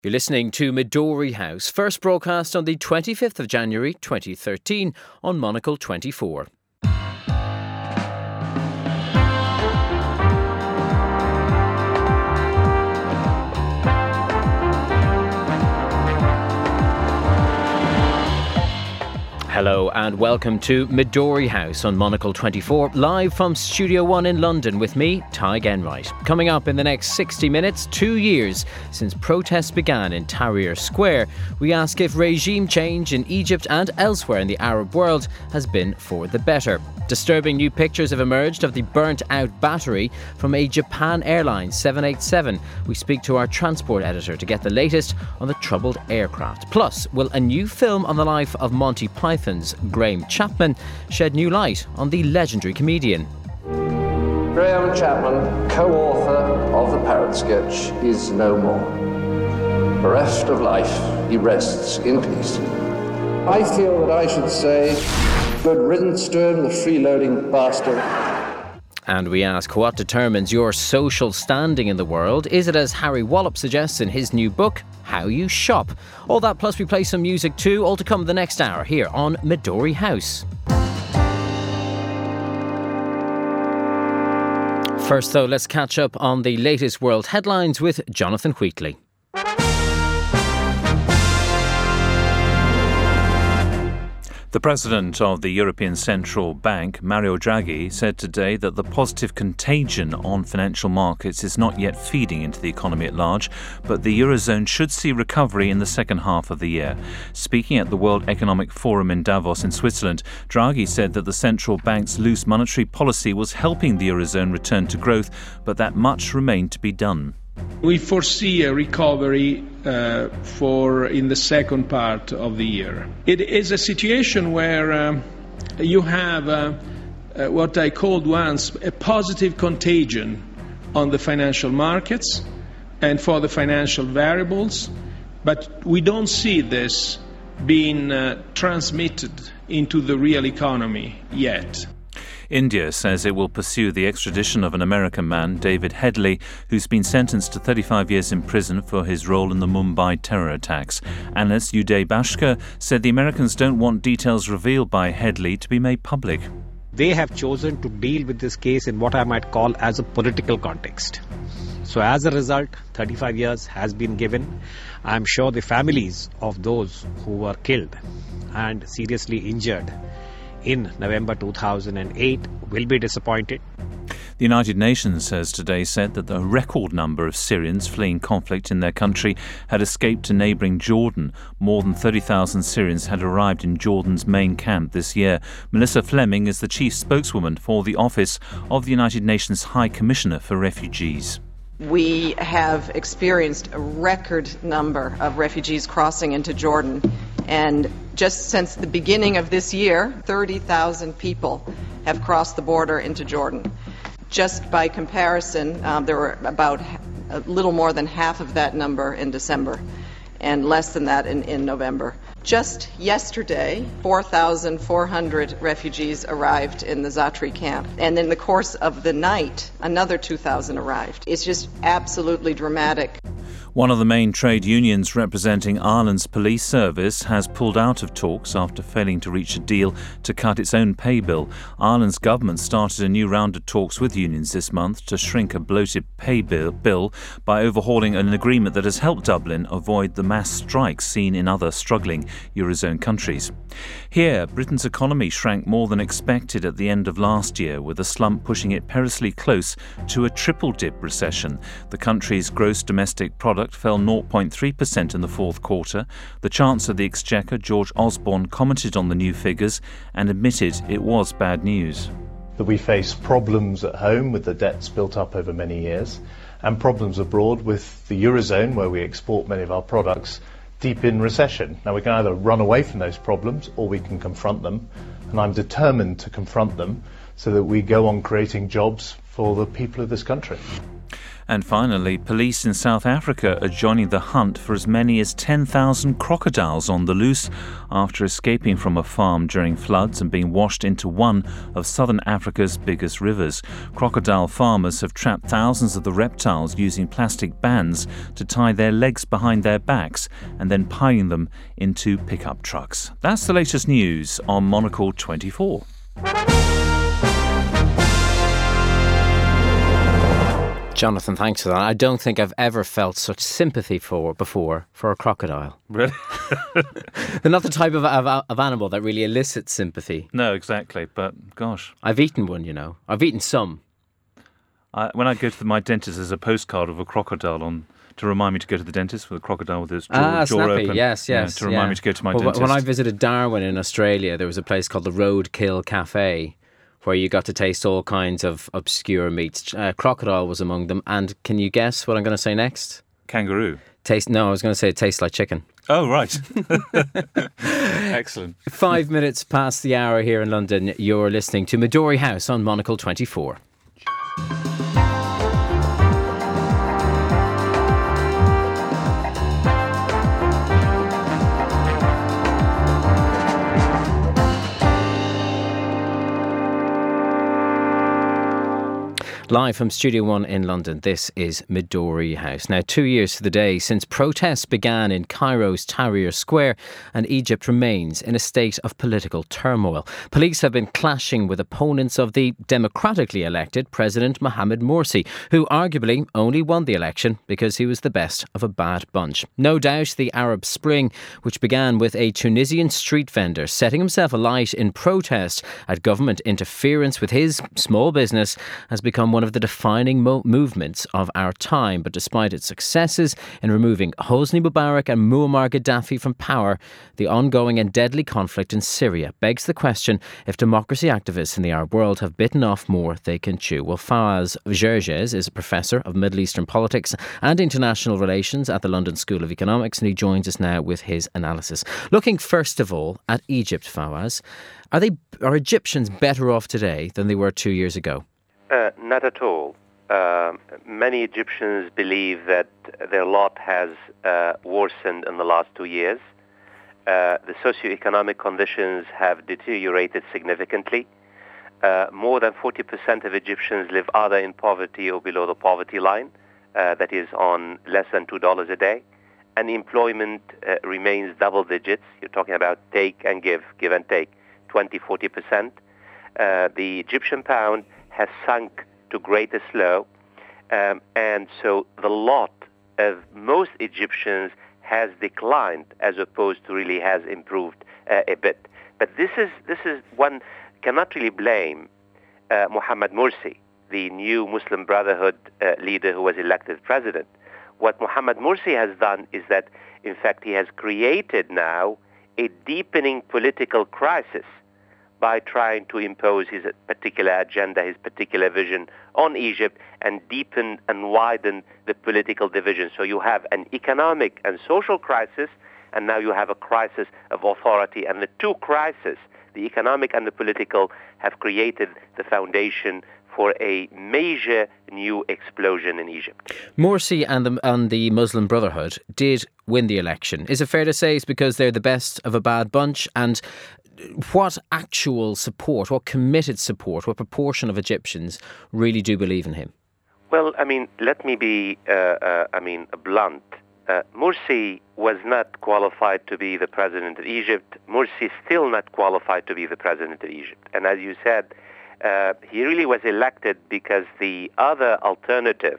You're listening to Midori House, first broadcast on the 25th of January 2013 on Monocle 24. Hello and welcome to Midori House on Monocle 24, live from Studio 1 in London with me, Tig Enright. Coming up in the next 60 minutes, 2 years since protests began in Tahrir Square, we ask if regime change in Egypt and elsewhere in the Arab world has been for the better. Disturbing new pictures have emerged of the burnt-out battery from a Japan Airlines 787. We speak to our transport editor to get the latest on the troubled aircraft. Plus, will a new film on the life of Monty Python's Graham Chapman shed new light on the legendary comedian? Graham Chapman, co-author of the Parrot Sketch, is no more. Bereft of life, he rests in peace. I feel that I should say, good riddance to him, the freeloading bastard. And we ask, what determines your social standing in the world? Is it, as Harry Wallop suggests in his new book, how you shop? All that plus we play some music too, all to come the next hour here on Midori House. First though, let's catch up on the latest world headlines with Jonathan Wheatley. The president of the European Central Bank, Mario Draghi, said today that the positive contagion on financial markets is not yet feeding into the economy at large, but the Eurozone should see recovery in the second half of the year. Speaking at the World Economic Forum in Davos in Switzerland, Draghi said that the central bank's loose monetary policy was helping the Eurozone return to growth, but that much remained to be done. We foresee a recovery in the second part of the year. It is a situation where you have what I called once a positive contagion on the financial markets and for the financial variables, but we don't see this being transmitted into the real economy yet. India says it will pursue the extradition of an American man, David Headley, who's been sentenced to 35 years in prison for his role in the Mumbai terror attacks. Analyst Uday Bhaskar said the Americans don't want details revealed by Headley to be made public. They have chosen to deal with this case in what I might call as a political context. So as a result, 35 years has been given. I'm sure the families of those who were killed and seriously injured in November 2008 will be disappointed. The United Nations has today said that a record number of Syrians fleeing conflict in their country had escaped to neighbouring Jordan. More than 30,000 Syrians had arrived in Jordan's main camp this year. Melissa Fleming is the chief spokeswoman for the Office of the United Nations High Commissioner for Refugees. We have experienced a record number of refugees crossing into Jordan, and just since the beginning of this year, 30,000 people have crossed the border into Jordan. Just by comparison, there were about a little more than half of that number in December and less than that in November. Just yesterday, 4,400 refugees arrived in the Zatri camp. And in the course of the night, another 2,000 arrived. It's just absolutely dramatic. One of the main trade unions representing Ireland's police service has pulled out of talks after failing to reach a deal to cut its own pay bill. Ireland's government started a new round of talks with unions this month to shrink a bloated pay bill by overhauling an agreement that has helped Dublin avoid the mass strikes seen in other struggling Eurozone countries. Here, Britain's economy shrank more than expected at the end of last year, with a slump pushing it perilously close to a triple-dip recession. The country's gross domestic product fell 0.3% in the fourth quarter. The Chancellor of the Exchequer, George Osborne, commented on the new figures and admitted it was bad news. That we face problems at home with the debts built up over many years, and problems abroad with the Eurozone, where we export many of our products, deep in recession. Now, we can either run away from those problems or we can confront them, and I'm determined to confront them so that we go on creating jobs for the people of this country. And finally, police in South Africa are joining the hunt for as many as 10,000 crocodiles on the loose after escaping from a farm during floods and being washed into one of southern Africa's biggest rivers. Crocodile farmers have trapped thousands of the reptiles using plastic bands to tie their legs behind their backs and then piling them into pickup trucks. That's the latest news on Monocle 24. Jonathan, thanks for that. I don't think I've ever felt such sympathy before for a crocodile. Really? They're not the type of animal that really elicits sympathy. No, exactly. But gosh, I've eaten one, you know. I've eaten some. When I go to my dentist, there's a postcard of a crocodile on to remind me to go to the dentist with a crocodile with his jaw snappy. open. Yes. To remind me to go to my dentist. When I visited Darwin in Australia, there was a place called the Roadkill Cafe, where you got to taste all kinds of obscure meats. Crocodile was among them. And can you guess what I'm going to say next? Kangaroo. No, I was going to say it tastes like chicken. Oh, right. Excellent. 5 minutes past the hour here in London. You're listening to Midori House on Monocle 24. Live from Studio 1 in London, this is Midori House. Now, 2 years to the day since protests began in Cairo's Tahrir Square, and Egypt remains in a state of political turmoil. Police have been clashing with opponents of the democratically elected President Mohamed Morsi, who arguably only won the election because he was the best of a bad bunch. No doubt the Arab Spring, which began with a Tunisian street vendor setting himself alight in protest at government interference with his small business, has become one of the defining movements of our time. But despite its successes in removing Hosni Mubarak and Muammar Gaddafi from power, the ongoing and deadly conflict in Syria begs the question if democracy activists in the Arab world have bitten off more they can chew. Well, Fawaz Gerges is a professor of Middle Eastern politics and international relations at the London School of Economics, and he joins us now with his analysis. Looking first of all at Egypt, Fawaz, are Egyptians better off today than they were 2 years ago? Not at all. Many Egyptians believe that their lot has worsened in the last 2 years. The socioeconomic conditions have deteriorated significantly. More than 40% of Egyptians live either in poverty or below the poverty line, that is on less than $2 a day. Unemployment remains double digits. You're talking about take and give and take, 20-40%. The Egyptian pound has sunk to greatest low, and so the lot of most Egyptians has declined as opposed to really has improved a bit. But this is one cannot really blame Mohamed Morsi, the new Muslim Brotherhood leader who was elected president. What Mohamed Morsi has done is that, in fact, he has created now a deepening political crisis by trying to impose his particular agenda, his particular vision on Egypt, and deepen and widen the political division. So you have an economic and social crisis, and now you have a crisis of authority. And the two crises, the economic and the political, have created the foundation for a major new explosion in Egypt. Morsi and the Muslim Brotherhood did win the election. Is it fair to say it's because they're the best of a bad bunch? And what actual support, what committed support, what proportion of Egyptians really do believe in him? Well, let me be, blunt. Morsi was not qualified to be the president of Egypt. Morsi is still not qualified to be the president of Egypt. And as you said, he really was elected because the other alternative,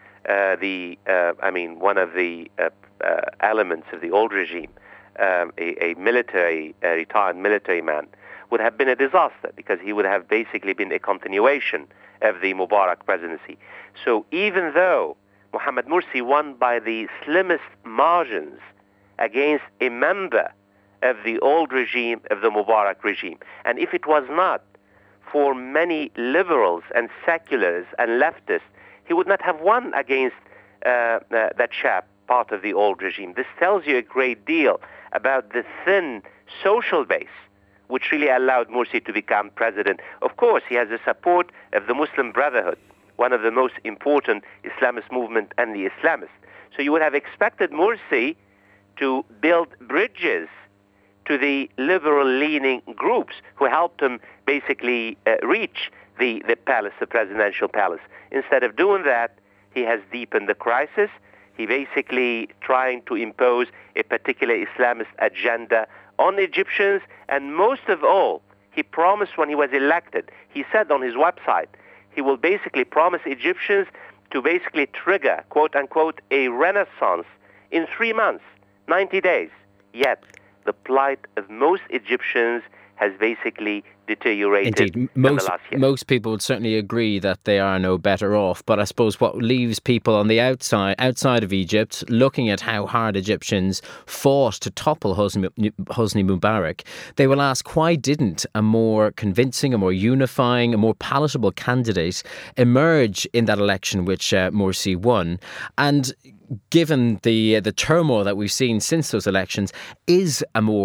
one of the elements of the old regime, a retired military man, would have been a disaster because he would have basically been a continuation of the Mubarak presidency. So even though Mohamed Morsi won by the slimmest margins against a member of the old regime, of the Mubarak regime, and if it was not for many liberals and seculars and leftists, he would not have won against that chap, part of the old regime. This tells you a great deal about the thin social base which really allowed Morsi to become president. Of course, he has the support of the Muslim Brotherhood, one of the most important Islamist movement and the Islamists. So you would have expected Morsi to build bridges to the liberal-leaning groups who helped him basically reach the palace, the presidential palace. Instead of doing that, he has deepened the crisis. He basically trying to impose a particular Islamist agenda on Egyptians, and most of all, he promised when he was elected, he said on his website, he will basically promise Egyptians to basically trigger, quote-unquote, a renaissance in 3 months, 90 days. Yet, the plight of most Egyptians has basically deteriorated in the last year. Most people would certainly agree that they are no better off, but I suppose what leaves people on the outside of Egypt looking at how hard Egyptians fought to topple Hosni Mubarak, they will ask, why didn't a more convincing, a more unifying, a more palatable candidate emerge in that election which Morsi won? And given the turmoil that we've seen since those elections, is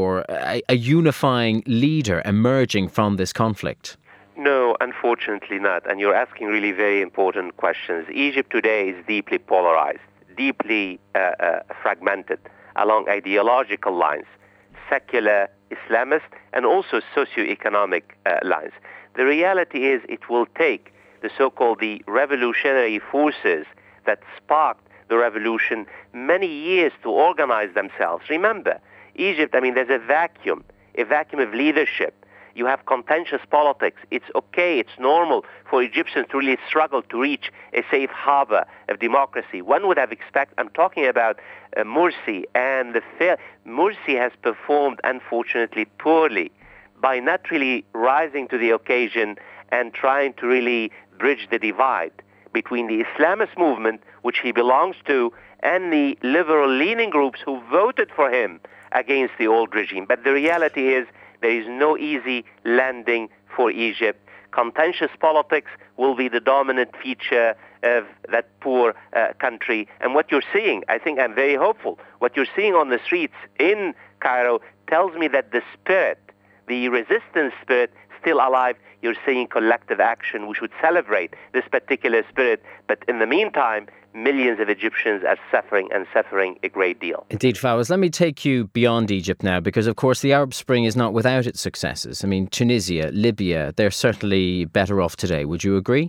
a unifying leader emerging from this conflict? No, unfortunately not. And you're asking really very important questions. Egypt today is deeply polarized, deeply fragmented along ideological lines, secular, Islamist, and also socioeconomic lines. The reality is it will take the so-called the revolutionary forces that sparked the revolution many years to organize themselves. Remember, Egypt, there's a vacuum of leadership. You have contentious politics. It's okay, it's normal for Egyptians to really struggle to reach a safe harbor of democracy. One would have expected, I'm talking about Morsi, and Morsi has performed, unfortunately, poorly by not really rising to the occasion and trying to really bridge the divide between the Islamist movement, which he belongs to, and the liberal-leaning groups who voted for him against the old regime. But the reality is there is no easy landing for Egypt. Contentious politics will be the dominant feature of that poor country. And what you're seeing, I think I'm very hopeful, what you're seeing on the streets in Cairo tells me that the spirit, the resistance spirit, still alive. You're seeing collective action. We should celebrate this particular spirit. But in the meantime, millions of Egyptians are suffering a great deal. Indeed, Fawaz. Let me take you beyond Egypt now, because, of course, the Arab Spring is not without its successes. Tunisia, Libya, they're certainly better off today. Would you agree?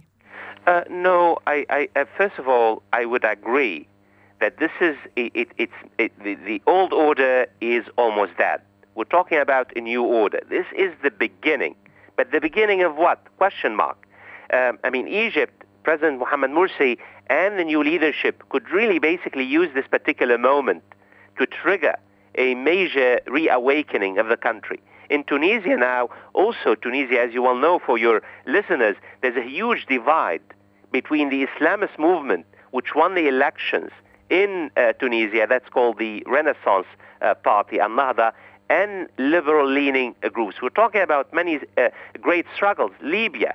No. First of all, I would agree that this is the old order is almost dead. We're talking about a new order. This is the beginning. But the beginning of what? Question mark. Egypt, President Mohamed Morsi and the new leadership could really basically use this particular moment to trigger a major reawakening of the country. In Tunisia now, also Tunisia, as you well know for your listeners, there's a huge divide between the Islamist movement, which won the elections in Tunisia, that's called the Renaissance Party, Al-Nahda, and liberal-leaning groups. We're talking about many great struggles. Libya,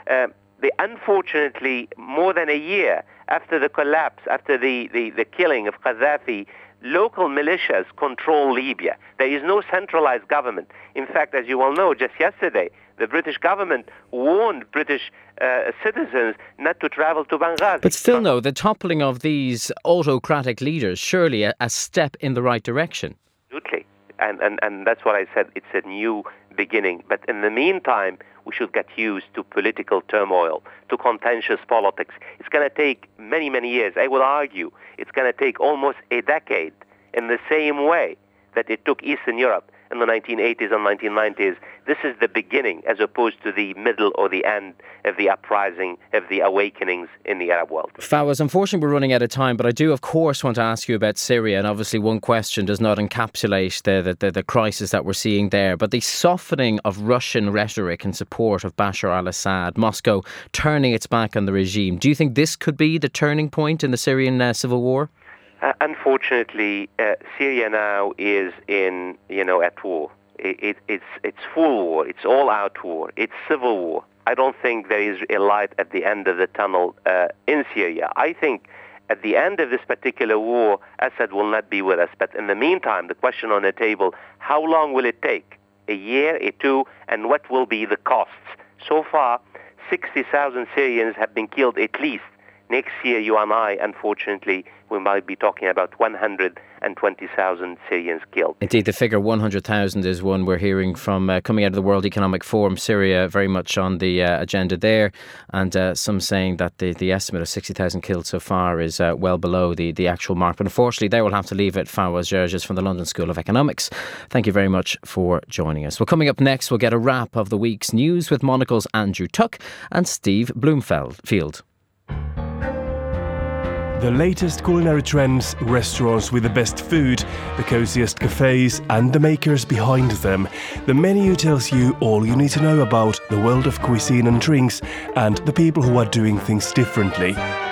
unfortunately, more than a year after the collapse, after the killing of Gaddafi, local militias control Libya. There is no centralized government. In fact, as you well know, just yesterday, the British government warned British citizens not to travel to Benghazi. But still, no, the toppling of these autocratic leaders, surely a step in the right direction. Absolutely. And that's what I said, it's a new beginning. But in the meantime, we should get used to political turmoil, to contentious politics. It's going to take many, many years. I will argue it's going to take almost a decade in the same way that it took Eastern Europe in the 1980s and 1990s. This is the beginning as opposed to the middle or the end of the uprising, of the awakenings in the Arab world. Fawaz, unfortunately we're running out of time, but I do of course want to ask you about Syria, and obviously one question does not encapsulate the crisis that we're seeing there, but the softening of Russian rhetoric in support of Bashar al-Assad, Moscow turning its back on the regime. Do you think this could be the turning point in the Syrian civil war? Unfortunately, Syria now is at war. It's full war. It's all-out war. It's civil war. I don't think there is a light at the end of the tunnel in Syria. I think at the end of this particular war, Assad will not be with us. But in the meantime, the question on the table, how long will it take? A year, a two, and what will be the costs? So far, 60,000 Syrians have been killed at least. Next year, you and I, unfortunately, we might be talking about 120,000 Syrians killed. Indeed, the figure 100,000 is one we're hearing from coming out of the World Economic Forum. Syria very much on the agenda there, and some saying that the estimate of 60,000 killed so far is well below the actual mark. But unfortunately, there we'll have to leave it. Fawaz Gerges from the London School of Economics, thank you very much for joining us. Well, coming up next, we'll get a wrap of the week's news with Monocle's Andrew Tuck and Steve Bloomfield. The latest culinary trends, restaurants with the best food, the coziest cafes and the makers behind them. The menu tells you all you need to know about the world of cuisine and drinks and the people who are doing things differently.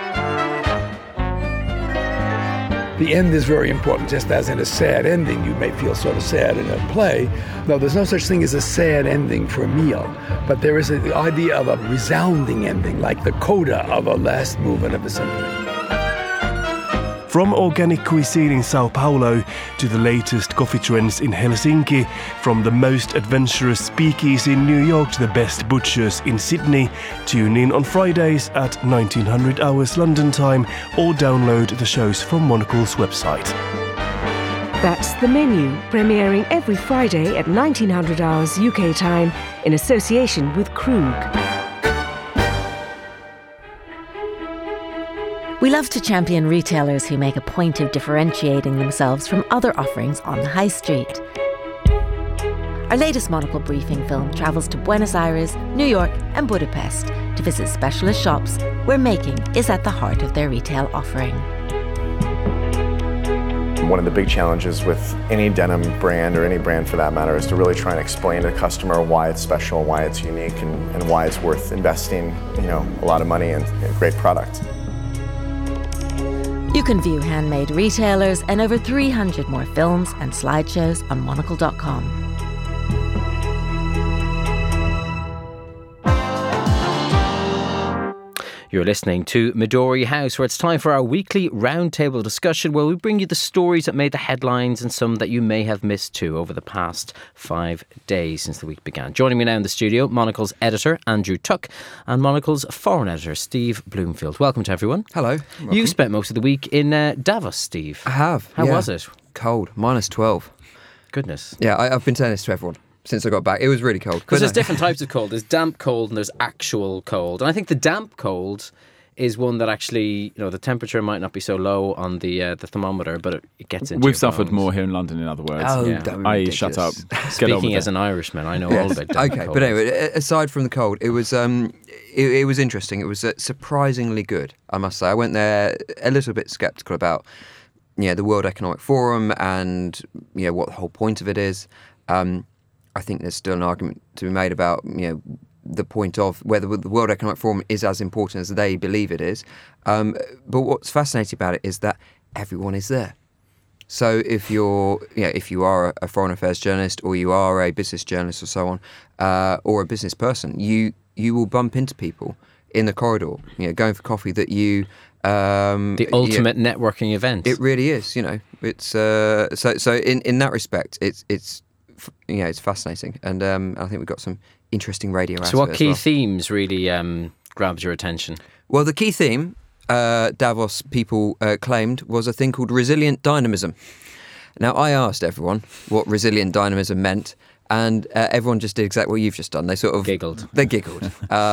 The end is very important, just as in a sad ending, you may feel sort of sad in a play. No, there's no such thing as a sad ending for a meal, but there is the idea of a resounding ending, like the coda of a last movement of a symphony. From organic cuisine in Sao Paulo to the latest coffee trends in Helsinki, from the most adventurous speakeasy in New York to the best butchers in Sydney, tune in on Fridays at 1900 hours London time or download the shows from Monocle's website. That's The Menu, premiering every Friday at 1900 hours UK time in association with Krug. We love to champion retailers who make a point of differentiating themselves from other offerings on the high street. Our latest Monocle briefing film travels to Buenos Aires, New York and Budapest to visit specialist shops where making is at the heart of their retail offering. One of the big challenges with any denim brand, or any brand for that matter, is to really try and explain to the customer why it's special, why it's unique, and why it's worth investing, a lot of money in a great product. You can view Handmade Retailers and over 300 more films and slideshows on monocle.com. You're listening to Midori House, where it's time for our weekly roundtable discussion where we bring you the stories that made the headlines and some that you may have missed too over the past 5 days since the week began. Joining me now in the studio, Monocle's editor, Andrew Tuck, and Monocle's foreign editor, Steve Bloomfield. Welcome to everyone. Hello. Welcome. You spent most of the week in Davos, Steve. I have. How was it? Cold. -12. Goodness. Yeah, I've been saying this to everyone since I got back. It was really cold. Because there's different types of cold. There's damp cold and there's actual cold. And I think the damp cold is one that actually, the temperature might not be so low on the thermometer, but it gets into We've suffered more here in London, in other words. Oh, yeah. Shut up. Speaking as an Irishman, I know all about damp Okay, cold. but anyway, aside from the cold, it was it was interesting. It was surprisingly good, I must say. I went there a little bit sceptical about the World Economic Forum and what the whole point of it is. I think there's still an argument to be made about the point of whether the World Economic Forum is as important as they believe it is. But what's fascinating about it is that everyone is there. So if you are a foreign affairs journalist, or you are a business journalist, or so on, or a business person, you will bump into people in the corridor, going for coffee that you. The ultimate networking event. It really is. It's so in that respect, it's fascinating, and I think we've got some interesting radio aspects. So what key themes really grabbed your attention? Well, the key theme Davos people claimed was a thing called resilient dynamism. Now, I asked everyone what resilient dynamism meant, and everyone just did exactly what you've just done. They sort of giggled. They giggled.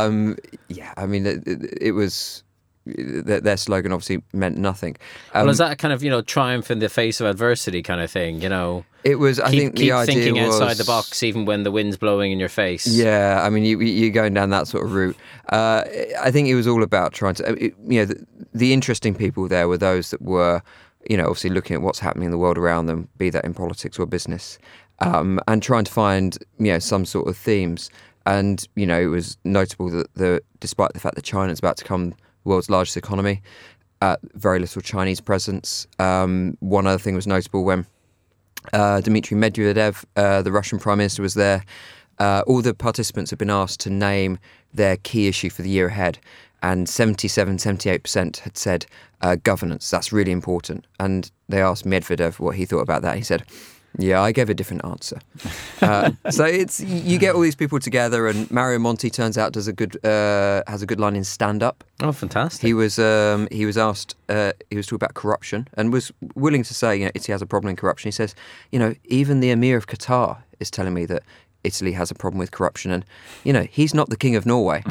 I mean, it was. Their slogan obviously meant nothing. Well, is that a kind of, triumph in the face of adversity kind of thing, It was, I think the idea thinking was... outside the box even when the wind's blowing in your face. Yeah, I mean, you're going down that sort of route. I think it was all about trying to... the interesting people there were those that were, obviously looking at what's happening in the world around them, be that in politics or business, and trying to find, some sort of themes. And, it was notable that despite the fact that China's about to become the world's largest economy, very little Chinese presence. One other thing was notable when Dmitry Medvedev, the Russian Prime Minister, was there. All the participants had been asked to name their key issue for the year ahead, and 78% had said governance. That's really important. And they asked Medvedev what he thought about that. He said, Yeah, I gave a different answer. So you get all these people together, and Mario Monti turns out has a good line in Stand Up. Oh, fantastic! He was asked. He was talking about corruption and was willing to say, Italy has a problem in corruption. He says, even the Emir of Qatar is telling me that Italy has a problem with corruption, and he's not the king of Norway.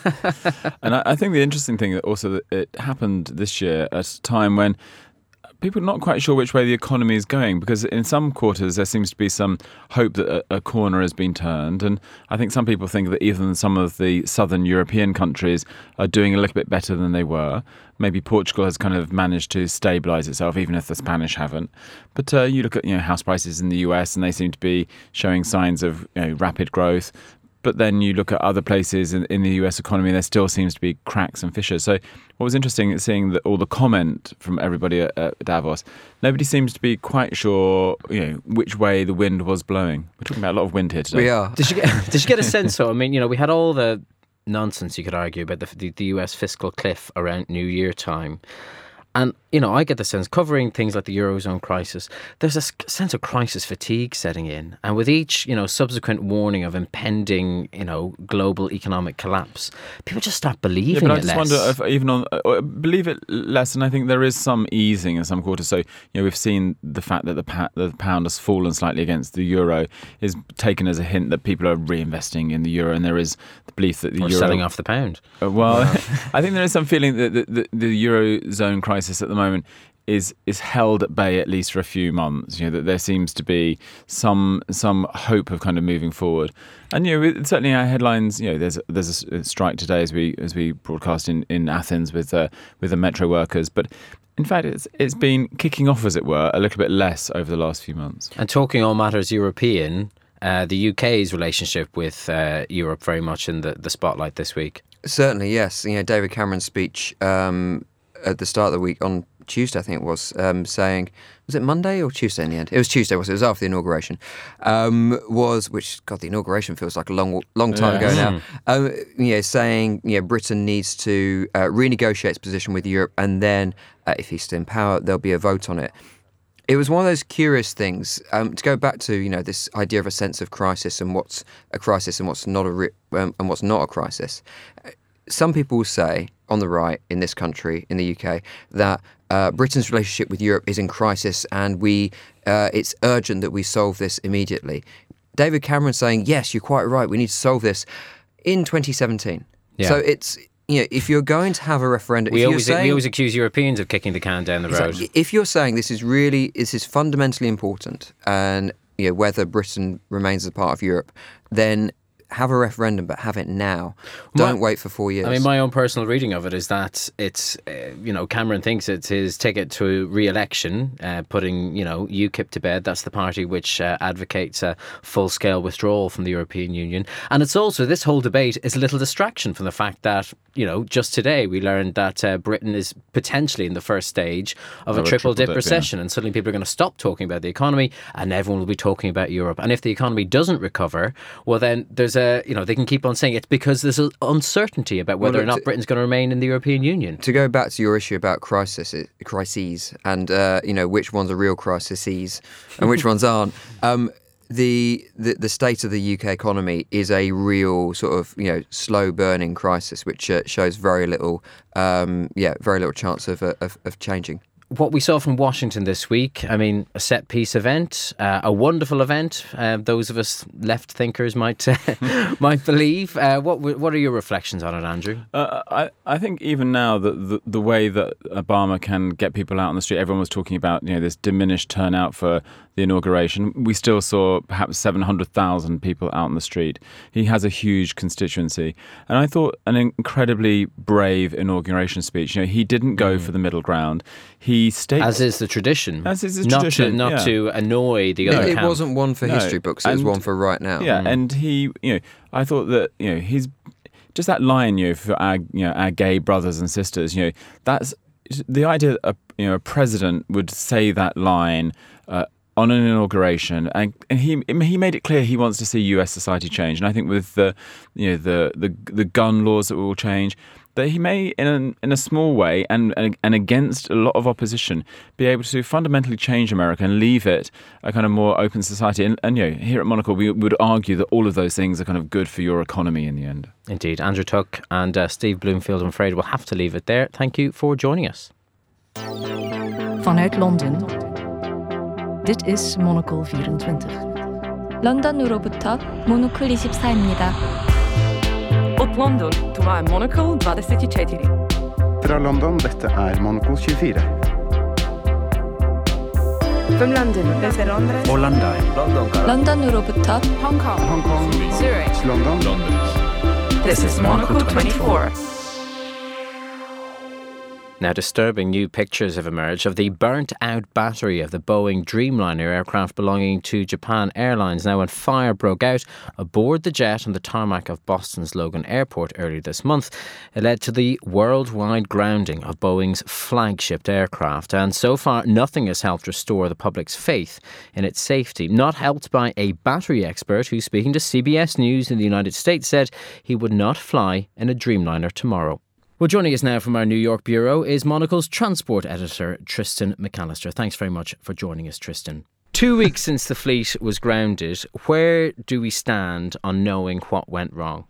And I think the interesting thing also that it happened this year at a time when people are not quite sure which way the economy is going, because in some quarters there seems to be some hope that a corner has been turned, and I think some people think that even some of the southern European countries are doing a little bit better than they were. Maybe Portugal has kind of managed to stabilise itself, even if the Spanish haven't. But you look at house prices in the US, and they seem to be showing signs of rapid growth. But then you look at other places in the US economy, there still seems to be cracks and fissures. So what was interesting is seeing that all the comment from everybody at Davos, nobody seems to be quite sure, which way the wind was blowing. We're talking about a lot of wind here today. We are. Did you get a sense, though? I mean, we had all the nonsense, you could argue, about the US fiscal cliff around New Year time. And, I get the sense, covering things like the Eurozone crisis, there's a sense of crisis fatigue setting in. And with each, subsequent warning of impending, global economic collapse, people just start believing it less. I just wonder if even believe it less. And I think there is some easing in some quarters. So, we've seen the fact that the pound has fallen slightly against the euro is taken as a hint that people are reinvesting in the euro. And there is the belief that the euro... selling off the pound. I think there is some feeling that the Eurozone crisis at the moment is held at bay at least for a few months. That there seems to be some hope of kind of moving forward. And certainly our headlines. There's a strike today as we broadcast in Athens with the metro workers, but in fact it's been kicking off, as it were, a little bit less over the last few months. And talking all matters European, the UK's relationship with Europe very much in the spotlight this week. Certainly, yes. David Cameron's speech at the start of the week on Tuesday, I think it was, saying, was it Monday or Tuesday in the end? It was Tuesday, wasn't it? It was after the inauguration. The inauguration feels like a long time ago now. Saying, Britain needs to renegotiate its position with Europe, and then if he's still in power, there'll be a vote on it. It was one of those curious things, to go back to, this idea of a sense of crisis and what's a crisis and what's not a crisis. Some people will say, on the right in this country, in the UK, that Britain's relationship with Europe is in crisis, and it's urgent that we solve this immediately. David Cameron saying, yes, you're quite right, we need to solve this in 2017. Yeah. So it's, if you're going to have a referendum... We always accuse Europeans of kicking the can down the road. If you're saying this is fundamentally important, and whether Britain remains a part of Europe, then have a referendum, but have it now. Don't wait for 4 years. I mean, my own personal reading of it is that it's, Cameron thinks it's his ticket to re-election, putting, UKIP to bed. That's the party which advocates a full-scale withdrawal from the European Union. And it's also, this whole debate is a little distraction from the fact that, just today we learned that Britain is potentially in the first stage of a triple-dip recession. And suddenly people are going to stop talking about the economy and everyone will be talking about Europe. And if the economy doesn't recover, well, then there's they can keep on saying it's because there's uncertainty about whether or not Britain's going to remain in the European Union. To go back to your issue about crises and which ones are real crises and which ones aren't, the state of the UK economy is a real sort of slow burning crisis, which shows very little chance of changing. What we saw from Washington this week, I mean, a set-piece event, a wonderful event. Those of us left thinkers might believe. What are your reflections on it, Andrew? I think even now the way that Obama can get people out on the street, everyone was talking about this diminished turnout for the inauguration. We still saw perhaps 700,000 people out on the street. He has a huge constituency. And I thought an incredibly brave inauguration speech. He didn't go for the middle ground. He stayed... As is the tradition. Not to annoy the other camp. It wasn't one for history books, it was one for right now. Yeah, and he, I thought that, he's... Just that line, for our gay brothers and sisters, that's... The idea that a president would say that line... on an inauguration, and he made it clear he wants to see US society change. And I think with the gun laws that will change, that he may, in a small way and against a lot of opposition, be able to fundamentally change America and leave it a kind of more open society. And here at Monocle, we would argue that all of those things are kind of good for your economy in the end. Indeed. Andrew Tuck and Steve Bloomfield, I'm afraid we'll have to leave it there. Thank you for joining us. Vanuit Londen. Dit is Monocle 24. 런던으로부터 모노클 24입니다. Od London, to er Monocle 24. Fra London, dette Monocle 24. From London, desde Londres. Orlando. 런던으로부터 Hong Kong. Zurich. London. This is Monocle 24. Now, disturbing new pictures have emerged of the burnt-out battery of the Boeing Dreamliner aircraft belonging to Japan Airlines. Now, when fire broke out aboard the jet on the tarmac of Boston's Logan Airport earlier this month, it led to the worldwide grounding of Boeing's flagship aircraft. And so far, nothing has helped restore the public's faith in its safety. Not helped by a battery expert who, speaking to CBS News in the United States, said he would not fly in a Dreamliner tomorrow. Well, joining us now from our New York bureau is Monocle's transport editor, Tristan McAllister. Thanks very much for joining us, Tristan. 2 weeks since the fleet was grounded, where do we stand on knowing what went wrong?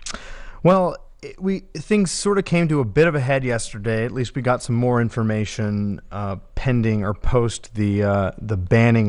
Well, things sort of came to a bit of a head yesterday. At least we got some more information pending or post the banning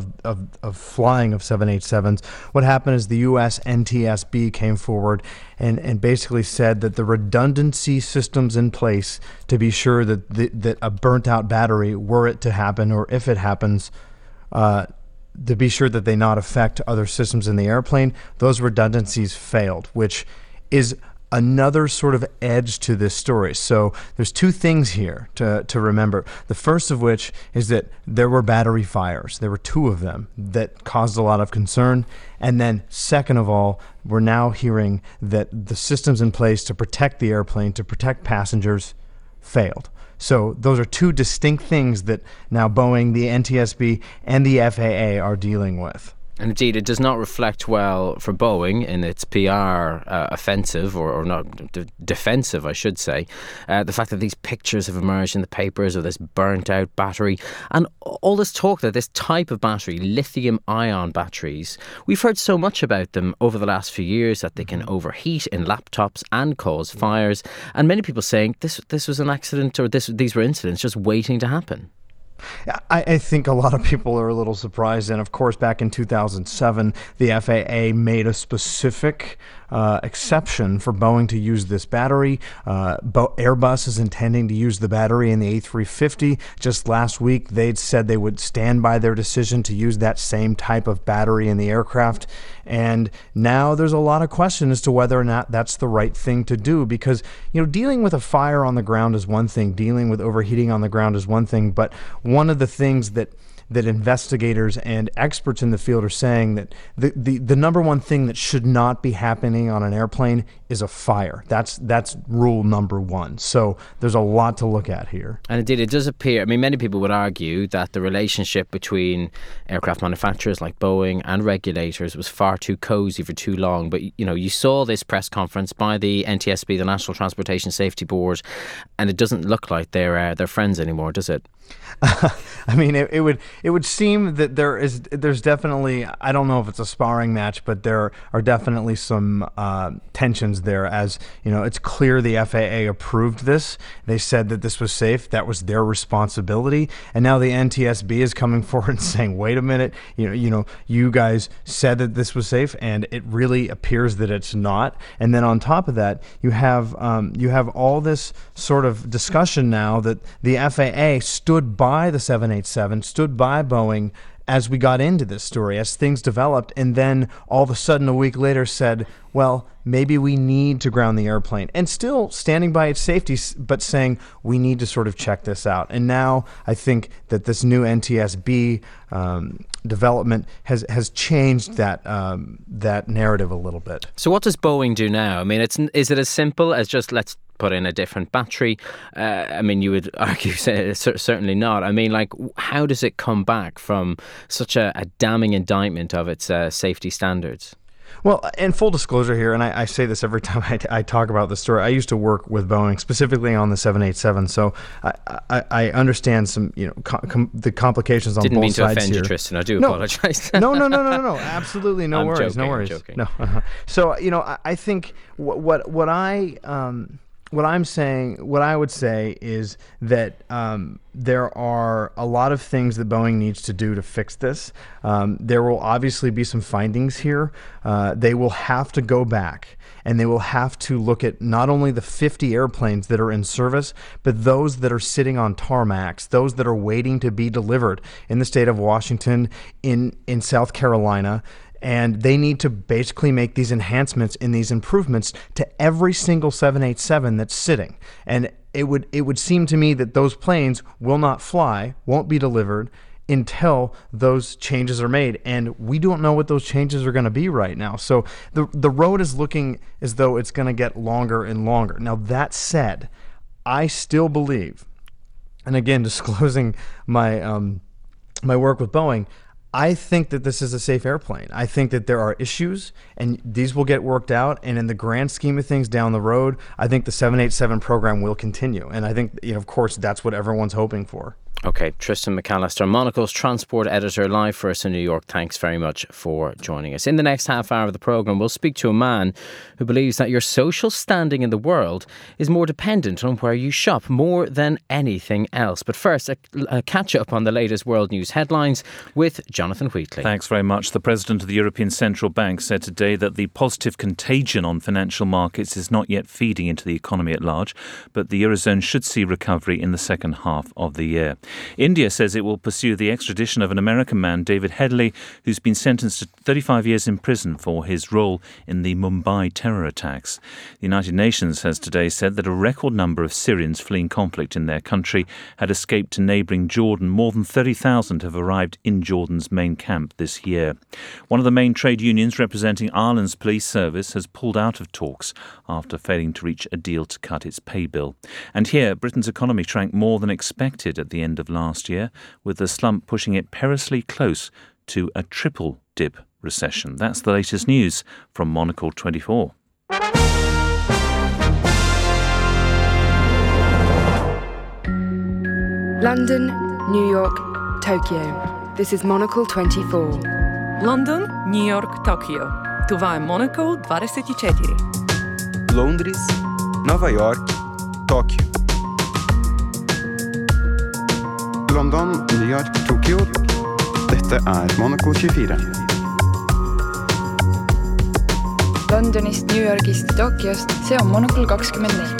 of flying of 787s. What happened is the U.S. NTSB came forward and basically said that the redundancy systems in place to be sure that a burnt out battery, were it to happen or if it happens, to be sure that they not affect other systems in the airplane, those redundancies failed, which is another sort of edge to this story. So there's two things here to remember. The first of which is that there were battery fires. There were two of them that caused a lot of concern. And then second of all, we're now hearing that the systems in place to protect the airplane, to protect passengers, failed. So those are two distinct things that now Boeing, the NTSB, and the FAA are dealing with. And indeed, it does not reflect well for Boeing in its PR offensive, or not defensive, I should say. The fact that these pictures have emerged in the papers of this burnt-out battery, and all this talk that this type of battery, lithium-ion batteries, we've heard so much about them over the last few years, that they can overheat in laptops and cause fires, and many people saying this was an accident, or these were incidents just waiting to happen. I think a lot of people are a little surprised. And of course, back in 2007, the FAA made a specific exception for Boeing to use this battery. Airbus is intending to use the battery in the A350. Just last week, they'd said they would stand by their decision to use that same type of battery in the aircraft. And now there's a lot of question as to whether or not that's the right thing to do, because, dealing with a fire on the ground is one thing, dealing with overheating on the ground is one thing, but one of the things that investigators and experts in the field are saying that the number one thing that should not be happening on an airplane is a fire. That's rule number one. So there's a lot to look at here. And indeed, it does appear, many people would argue that the relationship between aircraft manufacturers like Boeing and regulators was far too cozy for too long. But, you saw this press conference by the NTSB, the National Transportation Safety Board, and it doesn't look like they're friends anymore, does it? It would seem that there's definitely, I don't know if it's a sparring match, but there are definitely some tensions there. As it's clear the FAA approved this. They said that this was safe. That was their responsibility. And now the NTSB is coming forward and saying, wait a minute, you guys said that this was safe, and it really appears that it's not. And then on top of that, you have all this sort of discussion now that the FAA stood by the 787, stood by Boeing as we got into this story, as things developed, and then all of a sudden a week later said, well, maybe we need to ground the airplane, and still standing by its safety, but saying we need to sort of check this out. And now I think that this new NTSB development has changed that narrative a little bit. So what does Boeing do now? Is it as simple as just let's put in a different battery? You would argue certainly not. How does it come back from such a damning indictment of its safety standards? Well, and full disclosure here, and I say this every time I talk about this story, I used to work with Boeing, specifically on the 787, so I understand some, the complications on both sides here. Didn't mean to offend you, Tristan. I do apologize. No. Absolutely, no worries. I'm joking. No. So, I think what I'm saying, what I would say is that there are a lot of things that Boeing needs to do to fix this. There will obviously be some findings here. They will have to go back and they will have to look at not only the 50 airplanes that are in service, but those that are sitting on tarmacs, those that are waiting to be delivered in the state of Washington, in South Carolina. And they need to basically make these enhancements and these improvements to every single 787 that's sitting. And it would seem to me that those planes will not fly, won't be delivered until those changes are made. And we don't know what those changes are going to be right now. So the road is looking as though it's going to get longer and longer. Now, that said, I still believe, and again, disclosing my my work with Boeing, I think that this is a safe airplane. I think that there are issues, and these will get worked out. And in the grand scheme of things down the road, I think the 787 program will continue. And I think, of course, that's what everyone's hoping for. Okay, Tristan McAllister, Monocle's transport editor, live for us in New York. Thanks very much for joining us. In the next half hour of the programme, we'll speak to a man who believes that your social standing in the world is more dependent on where you shop, more than anything else. But first, a catch-up on the latest world news headlines with Jonathan Wheatley. Thanks very much. The President of the European Central Bank said today that the positive contagion on financial markets is not yet feeding into the economy at large, but the Eurozone should see recovery in the second half of the year. India says it will pursue the extradition of an American man, David Headley, who's been sentenced to 35 years in prison for his role in the Mumbai terror attacks. The United Nations has today said that a record number of Syrians fleeing conflict in their country had escaped to neighbouring Jordan. More than 30,000 have arrived in Jordan's main camp this year. One of the main trade unions representing Ireland's police service has pulled out of talks after failing to reach a deal to cut its pay bill. And here, Britain's economy shrank more than expected at the end of last year, with the slump pushing it perilously close to a triple dip recession. That's the latest news from Monocle 24. London, New York, Tokyo. This is Monocle 24. London, New York, Tokyo. Това е Monocle 24. Londres, Nova York, Tóquio. London, New York, Tokyo. Dette er Monocle 24. Londonist, New Yorgist, Tokyost, see on Monocle 24.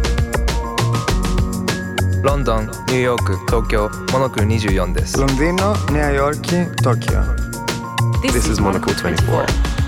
London, New York, Tokyo, Monocle 24 です。 Londino, New York, Tokyo. This is Monocle 24.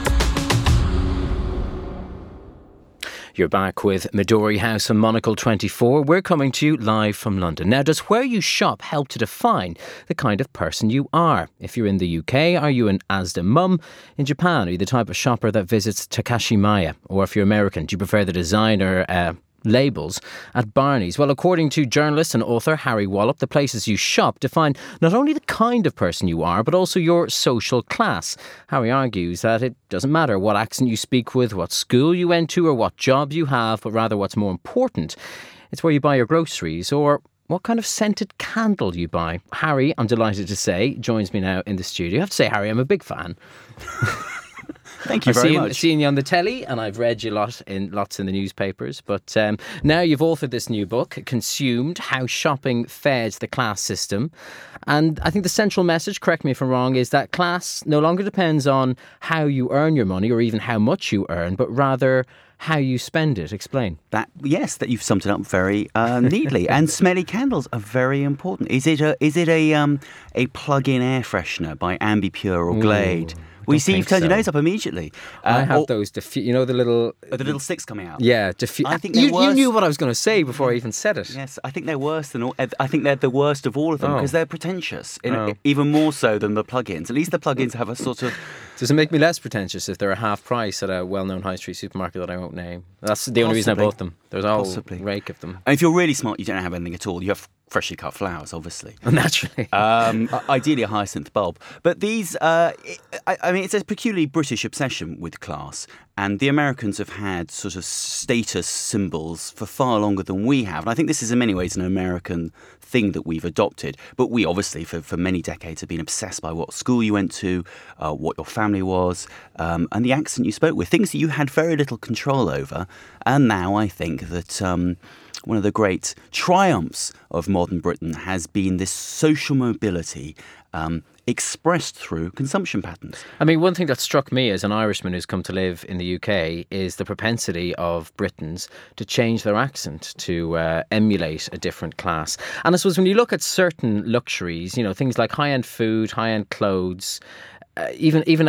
You're back with Midori House on Monocle 24. We're coming to you live from London. Now, does where you shop help to define the kind of person you are? If you're in the UK, are you an Asda mum? In Japan, are you the type of shopper that visits Takashimaya? Or if you're American, do you prefer the designer labels at Barney's? Well, according to journalist and author Harry Wallop, the places you shop define not only the kind of person you are, but also your social class. Harry argues that it doesn't matter what accent you speak with, what school you went to, or what job you have, but rather what's more important, it's where you buy your groceries or what kind of scented candle you buy. Harry, I'm delighted to say, joins me now in the studio. I have to say, Harry, I'm a big fan. Thank you very much. I've seen you on the telly and I've read you lots in the newspapers. But now you've authored this new book, Consumed, How Shopping Fed the Class System. And I think the central message, correct me if I'm wrong, is that class no longer depends on how you earn your money or even how much you earn, but rather how you spend it. Explain. That you've summed it up very neatly. And smelly candles are very important. Is it a plug-in air freshener by Ambipure or Glade? We see you've turned your nose up immediately. I have those, the little sticks coming out. Yeah, I think you knew what I was going to say before I even said it. Yes, I think they're worse than all. I think they're the worst of all of them because they're pretentious, even more so than the plug-ins. At least the plug-ins have a sort of Does it make me less pretentious if they're a half price at a well-known high street supermarket that I won't name? That's the only reason I bought them. There's a whole rake of them. And if you're really smart, you don't have anything at all. You have freshly cut flowers, obviously. Naturally. Ideally a hyacinth bulb. But these, it's a peculiarly British obsession with class. And the Americans have had sort of status symbols for far longer than we have. And I think this is in many ways an American thing that we've adopted. But we obviously, for many decades, have been obsessed by what school you went to, what your family was, and the accent you spoke with, things that you had very little control over. And now I think that one of the great triumphs of modern Britain has been this social mobility expressed through consumption patterns. I mean, one thing that struck me as an Irishman who's come to live in the UK is the propensity of Britons to change their accent to emulate a different class. And I suppose when you look at certain luxuries, you know, things like high-end food, high-end clothes, even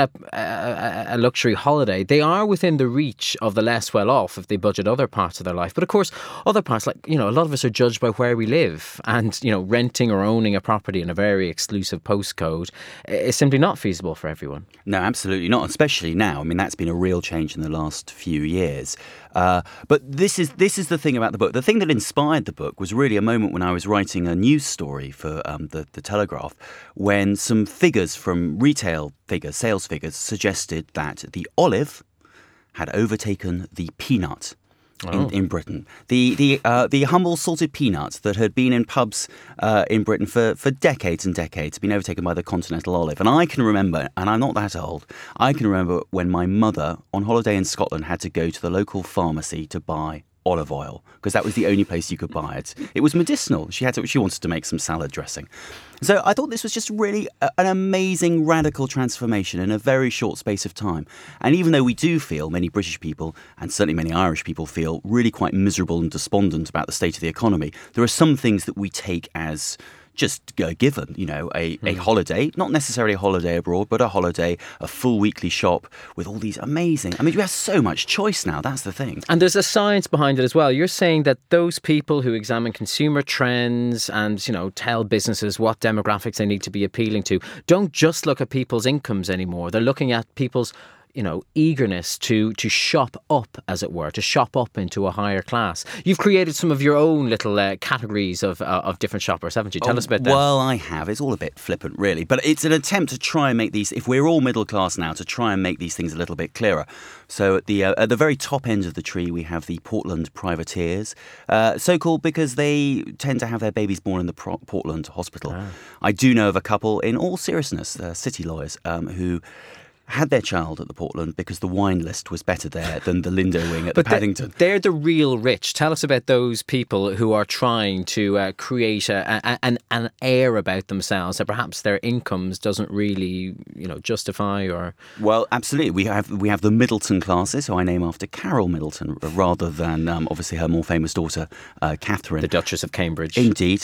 a luxury holiday, they are within the reach of the less well-off if they budget other parts of their life. But of course, other parts, like, you know, a lot of us are judged by where we live, and, you know, renting or owning a property in a very exclusive postcode is simply not feasible for everyone. No, absolutely not, especially now. I mean, that's been a real change in the last few years. But this is the thing about the book. The thing that inspired the book was really a moment when I was writing a news story for the Telegraph, when some figures from retail figures, sales figures, suggested that the olive had overtaken the peanut in Britain. The humble salted peanut that had been in pubs in Britain for decades and decades had been overtaken by the continental olive. And I can remember, and I'm not that old, I can remember when my mother on holiday in Scotland had to go to the local pharmacy to buy olive oil, because that was the only place you could buy it. It was medicinal. She wanted to make some salad dressing. So I thought this was just really an amazing radical transformation in a very short space of time. And even though we do feel, many British people and certainly many Irish people feel really quite miserable and despondent about the state of the economy, there are some things that we take as just given, you know, a holiday, not necessarily a holiday abroad, but a holiday, a full weekly shop with all these amazing, I mean, you have so much choice now, that's the thing. And there's a science behind it as well. You're saying that those people who examine consumer trends and, you know, tell businesses what demographics they need to be appealing to don't just look at people's incomes anymore. They're looking at people's, you know, eagerness to shop up, as it were, to shop up into a higher class. You've created some of your own little categories of different shoppers, haven't you? Tell us about that. Well, I have. It's all a bit flippant, really. But it's an attempt to try and make these, if we're all middle class now, to try and make these things a little bit clearer. So at the very top end of the tree, we have the Portland privateers, so-called because they tend to have their babies born in the Portland hospital. Ah. I do know of a couple, in all seriousness, city lawyers, who had their child at the Portland because the wine list was better there than the Lindo wing at the Paddington. They're the real rich. Tell us about those people who are trying to create an air about themselves that perhaps their incomes doesn't really, you know, justify or... Well, absolutely. We have the Middleton classes, who I name after Carol Middleton, rather than obviously her more famous daughter, Catherine. The Duchess of Cambridge. Indeed.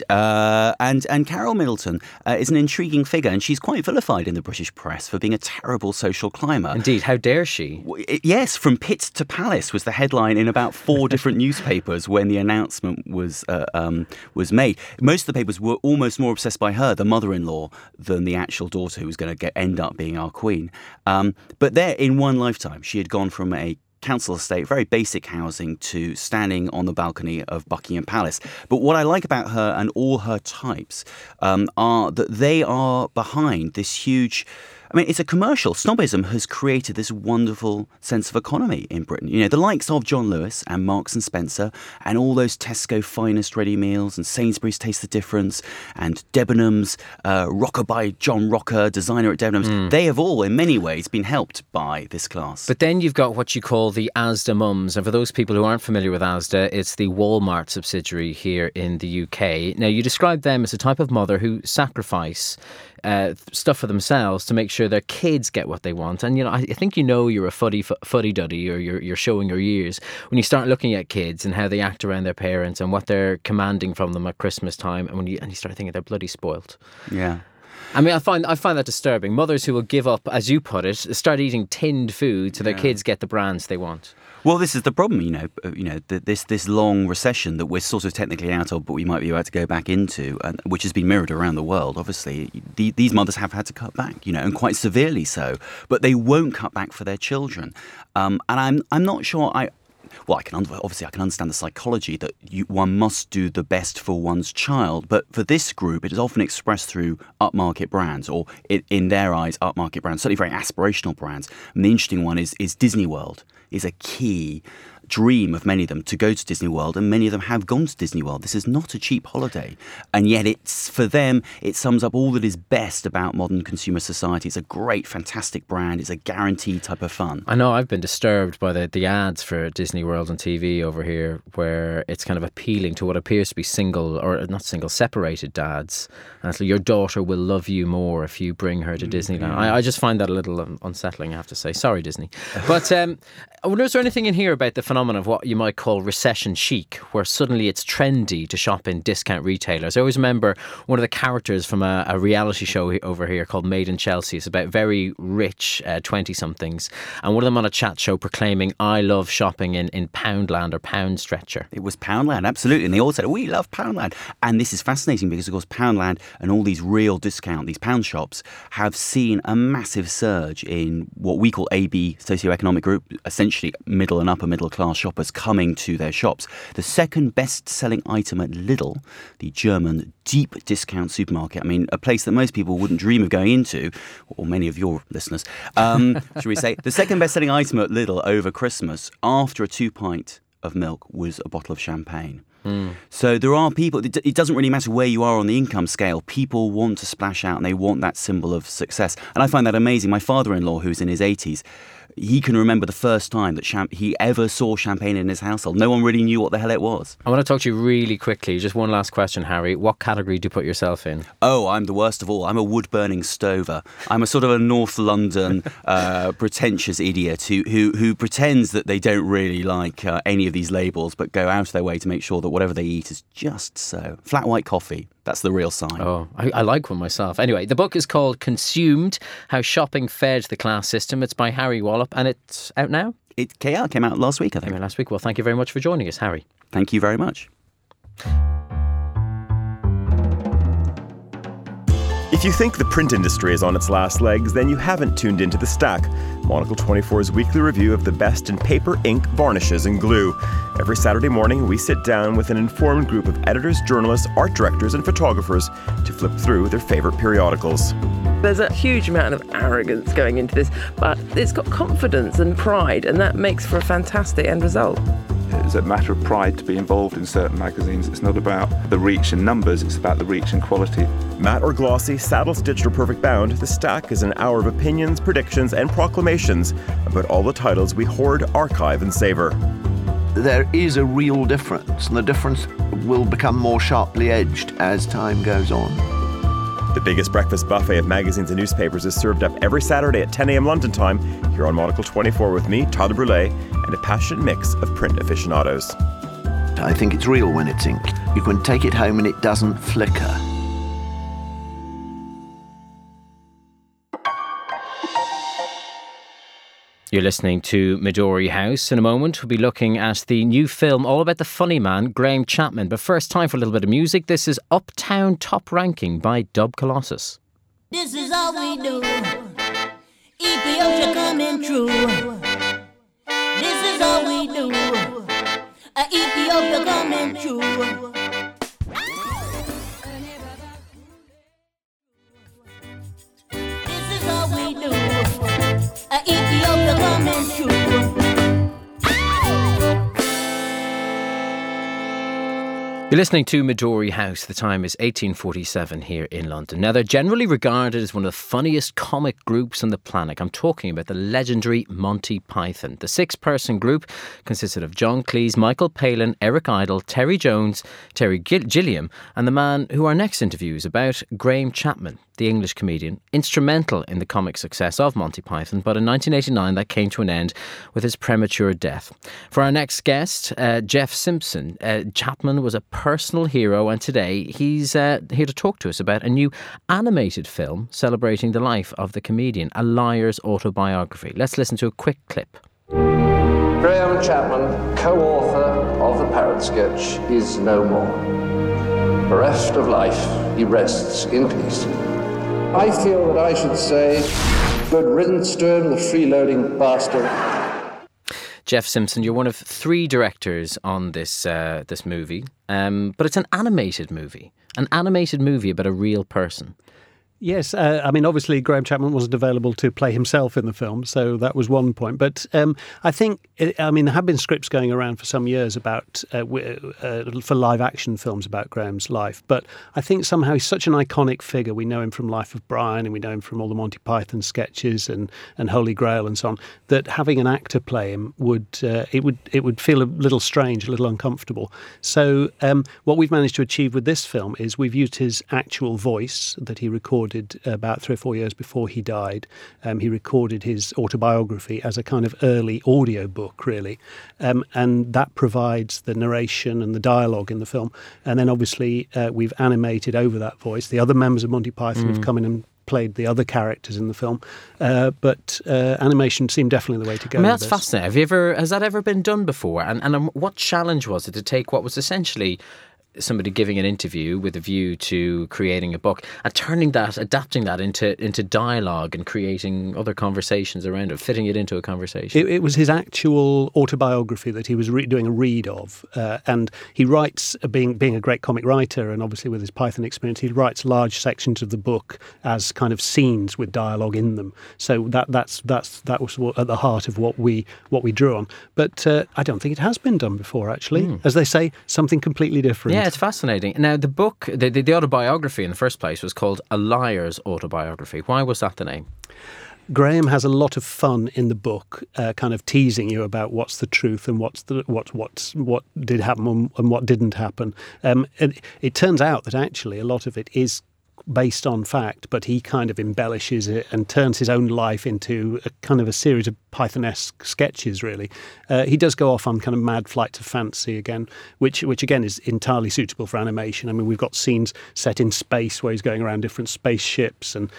And Carol Middleton is an intriguing figure, and she's quite vilified in the British press for being a terrible social climber. Indeed, how dare she? Yes, from pit to palace was the headline in about 4 different newspapers when the announcement was made. Most of the papers were almost more obsessed by her, the mother-in-law, than the actual daughter who was going to end up being our queen. But there, in one lifetime, she had gone from a council estate, very basic housing, to standing on the balcony of Buckingham Palace. But what I like about her and all her types are that they are behind this huge... I mean, it's a commercial. Snobism has created this wonderful sense of economy in Britain. You know, the likes of John Lewis and Marks and Spencer and all those Tesco finest ready meals and Sainsbury's Taste the Difference and Debenhams, Rocker by John Rocker, designer at Debenhams, they have all in many ways been helped by this class. But then you've got what you call the Asda mums. And for those people who aren't familiar with Asda, it's the Walmart subsidiary here in the UK. Now, you describe them as a type of mother who sacrifice stuff for themselves to make sure their kids get what they want. And, you know, I think you know you're a fuddy-duddy or you're showing your years when you start looking at kids and how they act around their parents and what they're commanding from them at Christmas time, and you start thinking they're bloody spoilt. Yeah. I mean, I find that disturbing. Mothers who will give up, as you put it, start eating tinned food so their kids get the brands they want. Well, this is the problem, this long recession that we're sort of technically out of, but we might be about to go back into, and which has been mirrored around the world. Obviously, these mothers have had to cut back, and quite severely so. But they won't cut back for their children, and I'm not sure. I can understand the psychology that one must do the best for one's child, but for this group, it is often expressed through upmarket brands, or in their eyes, upmarket brands, certainly very aspirational brands. And the interesting one is Disney World. Is a key dream of many of them to go to Disney World, and many of them have gone to Disney World. This is not a cheap holiday, and yet it's, for them, it sums up all that is best about modern consumer society. It's a great, fantastic brand. It's a guaranteed type of fun. I know I've been disturbed by the ads for Disney World on TV over here, where it's kind of appealing to what appears to be separated dads. And so your daughter will love you more if you bring her to Disneyland. I just find that a little unsettling, I have to say. Sorry, Disney. But I wonder, is there anything in here about the phenomenon of what you might call recession chic, where suddenly it's trendy to shop in discount retailers? I always remember one of the characters from a reality show over here called Made in Chelsea. It's about very rich 20-somethings, and one of them on a chat show proclaiming, I love shopping in Poundland or Pound Stretcher. It was Poundland, absolutely, and they all said, we love Poundland. And this is fascinating because, of course, Poundland and all these real discount, these pound shops, have seen a massive surge in what we call AB socioeconomic group, essentially middle and upper middle class shoppers coming to their shops. The second best-selling item at Lidl, the German deep discount supermarket, I mean, a place that most people wouldn't dream of going into, or many of your listeners, should we say, the second best-selling item at Lidl over Christmas, after a 2-pint of milk, was a bottle of champagne. So there are people, it doesn't really matter where you are on the income scale, people want to splash out and they want that symbol of success. And I find that amazing. My father-in-law, who's in his 80s, he can remember the first time that he ever saw champagne in his household. No one really knew what the hell it was. I want to talk to you really quickly. Just one last question, Harry. What category do you put yourself in? Oh, I'm the worst of all. I'm a wood-burning stover. I'm a sort of a North London pretentious idiot who pretends that they don't really like any of these labels, but go out of their way to make sure that whatever they eat is just so. Flat white coffee. That's the real sign. Oh, I like one myself. Anyway, the book is called Consumed, How Shopping Fed the Class System. It's by Harry Wallop, and it's out now? It came out last week, I think. Last week. Well, thank you very much for joining us, Harry. Thank you very much. If you think the print industry is on its last legs, then you haven't tuned into The Stack, Monocle 24's weekly review of the best in paper, ink, varnishes, and glue. Every Saturday morning, we sit down with an informed group of editors, journalists, art directors, and photographers to flip through their favourite periodicals. There's a huge amount of arrogance going into this, but it's got confidence and pride, and that makes for a fantastic end result. It's a matter of pride to be involved in certain magazines. It's not about the reach and numbers, it's about the reach and quality. Matte or glossy, saddle-stitched or perfect bound, The Stack is an hour of opinions, predictions, and proclamations about all the titles we hoard, archive, and savour. There is a real difference, and the difference will become more sharply edged as time goes on. The biggest breakfast buffet of magazines and newspapers is served up every Saturday at 10 a.m. London time here on Monocle 24 with me, Tyler Brûlé, and a passionate mix of print aficionados. I think it's real when it's ink. You can take it home and it doesn't flicker. You're listening to Midori House. In a moment, we'll be looking at the new film all about the funny man, Graham Chapman. But first, time for a little bit of music. This is Uptown Top Ranking by Dub Colossus. This is all we do. Ethiopia coming true. This is all we do. Ethiopia coming true. This is all we do. Ethiopia coming true. You're listening to Midori House. The time is 1847 here in London. Now, they're generally regarded as one of the funniest comic groups on the planet. I'm talking about the legendary Monty Python. The 6-person group consisted of John Cleese, Michael Palin, Eric Idle, Terry Jones, Terry Gilliam, and the man who our next interview is about, Graham Chapman. the English comedian, instrumental in the comic success of Monty Python, but in 1989 that came to an end with his premature death. For our next guest, Jeff Simpson, Chapman was a personal hero, and today he's here to talk to us about a new animated film celebrating the life of the comedian, A Liar's Autobiography. Let's listen to a quick clip. Graham Chapman, co-author of the Parrot sketch, is no more. Bereft of life, he rests in peace. I feel that I should say, good riddance to him, the freeloading bastard. Jeff Simpson, you're one of 3 directors on this movie, but it's an animated movie about a real person. Yes, I mean, obviously Graham Chapman wasn't available to play himself in the film, so that was one point. But I think, there have been scripts going around for some years about for live-action films about Graham's life. But I think somehow he's such an iconic figure. We know him from Life of Brian, and we know him from all the Monty Python sketches and Holy Grail and so on, that having an actor play him would feel a little strange, a little uncomfortable. So what we've managed to achieve with this film is we've used his actual voice that he recorded about 3 or 4 years before he died. He recorded his autobiography as a kind of early audio book, really. And that provides the narration and the dialogue in the film. And then obviously we've animated over that voice. The other members of Monty Python have come in and played the other characters in the film. But animation seemed definitely the way to go. I mean, that's fascinating. Has that ever been done before? And what challenge was it to take what was essentially somebody giving an interview with a view to creating a book and adapting that into dialogue and creating other conversations around it, fitting it into a conversation? It was his actual autobiography that he was doing a read of, and he writes, being a great comic writer, and obviously with his Python experience, he writes large sections of the book as kind of scenes with dialogue in them. So that was at the heart of what we drew on. But I don't think it has been done before, actually. As they say, something completely different. Yeah, it's fascinating. Now, the book, the autobiography in the first place was called A Liar's Autobiography. Why was that the name? Graham has a lot of fun in the book, kind of teasing you about what's the truth and what did happen and what didn't happen. And it turns out that actually a lot of it is based on fact, but he kind of embellishes it and turns his own life into a kind of a series of Python-esque sketches, really. He does go off on kind of mad flights of fancy again, which again is entirely suitable for animation. I mean, we've got scenes set in space where he's going around different spaceships, and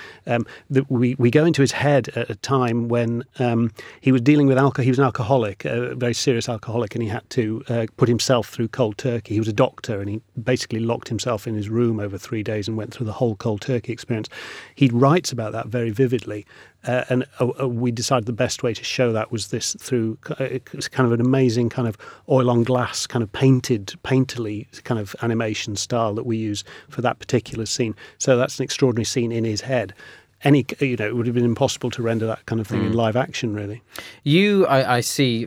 we go into his head at a time when he was dealing with alcohol. He was an alcoholic, a very serious alcoholic, and he had to put himself through cold turkey. He was a doctor, and he basically locked himself in his room over 3 days and went through the whole cold turkey experience. He writes about that very vividly. And we decided the best way to show that was this through kind of an amazing kind of oil on glass, kind of painterly kind of animation style that we use for that particular scene. So that's an extraordinary scene in his head. It would have been impossible to render that kind of thing in live action, really. I see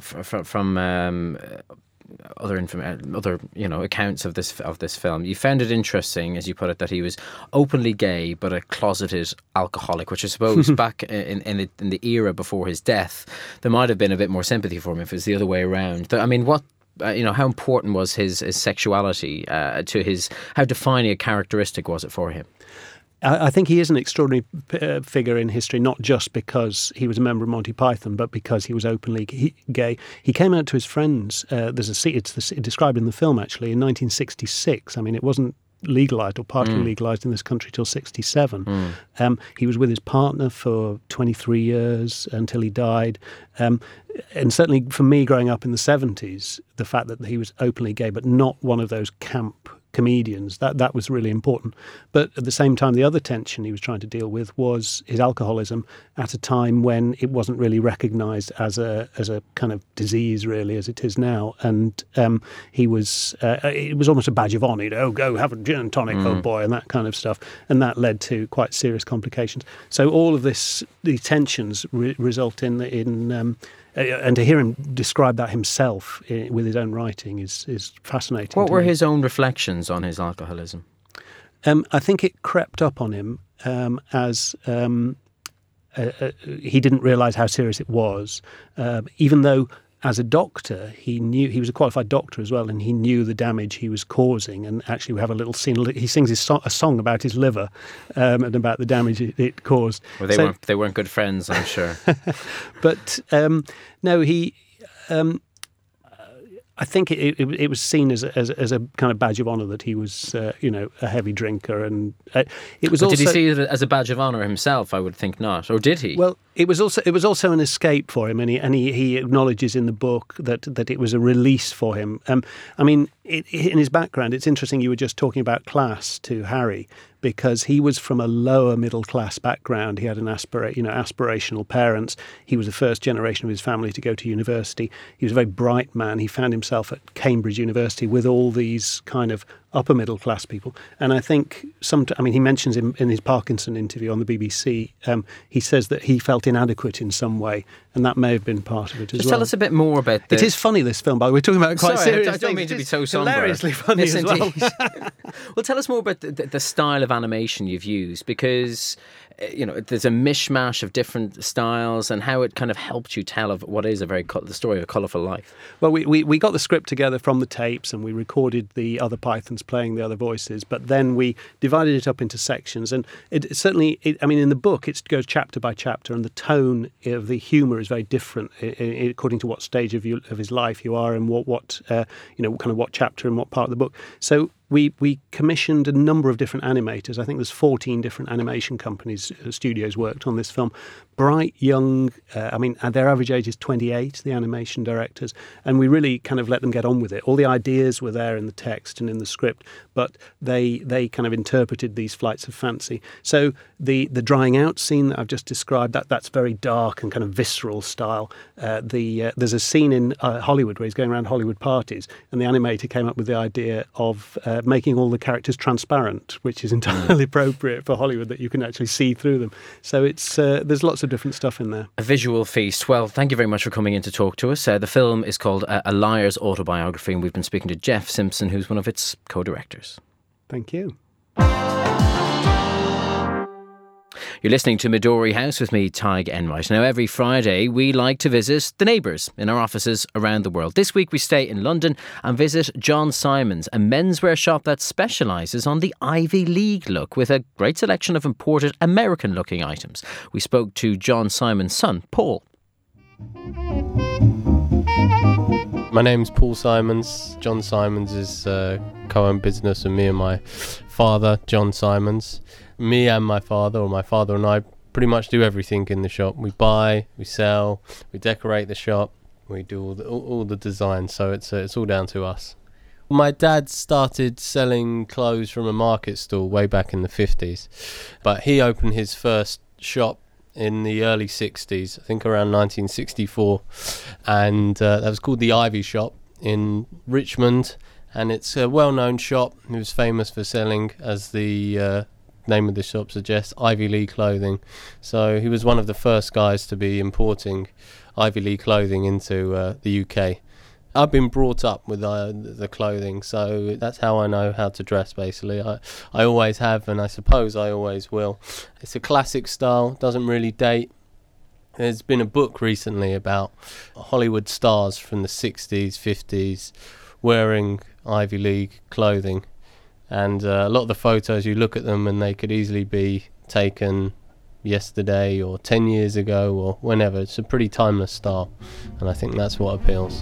from other accounts of this film. You found it interesting, as you put it, that he was openly gay but a closeted alcoholic, which I suppose back in the era before his death, there might have been a bit more sympathy for him if it was the other way around. I mean, what? How important was his sexuality to his? How defining a characteristic was it for him? I think he is an extraordinary figure in history, not just because he was a member of Monty Python, but because he was openly gay. He came out to his friends. It's described in the film, actually, in 1966. I mean, it wasn't legalised or partly legalised in this country till 1967. He was with his partner for 23 years until he died. And certainly for me, growing up in the 70s, the fact that he was openly gay, but not one of those camp comedians, that was really important. But at the same time, the other tension he was trying to deal with was his alcoholism at a time when it wasn't really recognised as a kind of disease, really, as it is now. And it was almost a badge of honour, go have a gin and tonic, old boy, and that kind of stuff. And that led to quite serious complications. So all of these tensions result in and to hear him describe that himself with his own writing is fascinating. What were his own reflections on his alcoholism? I think it crept up on him as he didn't realise how serious it was, even though as a doctor, he was a qualified doctor as well, and he knew the damage he was causing. And actually, we have a little scene. He sings a song about his liver and about the damage it caused. Well, they weren't good friends, I'm sure. But no, he. I think it was seen as a kind of badge of honour that he was, a heavy drinker, and it was. But also, did he see it as a badge of honour himself? I would think not, or did he? Well, it was also an escape for him, and he acknowledges in the book that it was a release for him. In his background, it's interesting. You were just talking about class to Harry, because he was from a lower middle class background. He had aspirational parents. He was the first generation of his family to go to university. He was a very bright man. He found himself at Cambridge University with all these kind of upper middle class people. And I think he mentions in his Parkinson interview on the BBC, he says that he felt inadequate in some way, and that may have been part of it as well. Just tell us a bit more about It is funny, this film, by the way. We're talking about quite serious I don't mean to be so somber. Hilariously funny as well. Well, tell us more about the style of animation you've used, because there's a mishmash of different styles, and how it kind of helped you tell of what is the story of a colourful life. Well, we got the script together from the tapes, and we recorded the other Pythons playing the other voices, but then we divided it up into sections, and it certainly, in the book it goes chapter by chapter, and the tone of the humour is very different according to what stage of his life you are, and what chapter and what part of the book. So we commissioned a number of different animators. I think there's 14 different animation companies, studios worked on this film. Bright, young, their average age is 28, the animation directors, and we really kind of let them get on with it. All the ideas were there in the text and in the script, but they kind of interpreted these flights of fancy. So the drying out scene that I've just described, that's very dark and kind of visceral style. There's a scene in Hollywood where he's going around Hollywood parties, and the animator came up with the idea of making all the characters transparent, which is entirely appropriate for Hollywood, that you can actually see through them. So it's there's lots of different stuff in there. A visual feast. Well, thank you very much for coming in to talk to us. The film is called A Liar's Autobiography, and we've been speaking to Jeff Simpson, who's one of its co-directors. Thank you. You're listening to Midori House with me, Tig Enright. Now, every Friday, we like to visit the neighbours in our offices around the world. This week, we stay in London and visit John Simons, a menswear shop that specialises on the Ivy League look, with a great selection of imported American-looking items. We spoke to John Simons' son, Paul. My name's Paul Simons. John Simons is co-owned business with me and my father, John Simons. Me and my father and I, pretty much do everything in the shop. We buy, we sell, we decorate the shop, we do all the design, so it's all down to us. My dad started selling clothes from a market stall way back in the 50s, but he opened his first shop in the early 60s, I think around 1964, and that was called the Ivy Shop in Richmond, and it's a well-known shop. It was famous for selling, as the name of the shop suggests, Ivy League clothing. So he was one of the first guys to be importing Ivy League clothing into the UK. I've been brought up with the clothing, so that's how I know how to dress, basically. I always have, and I suppose I always will. It's a classic style, doesn't really date. There's been a book recently about Hollywood stars from the 60s, 50s wearing Ivy League clothing. And a lot of the photos, you look at them and they could easily be taken yesterday or 10 years ago or whenever. It's a pretty timeless style, and I think that's what appeals.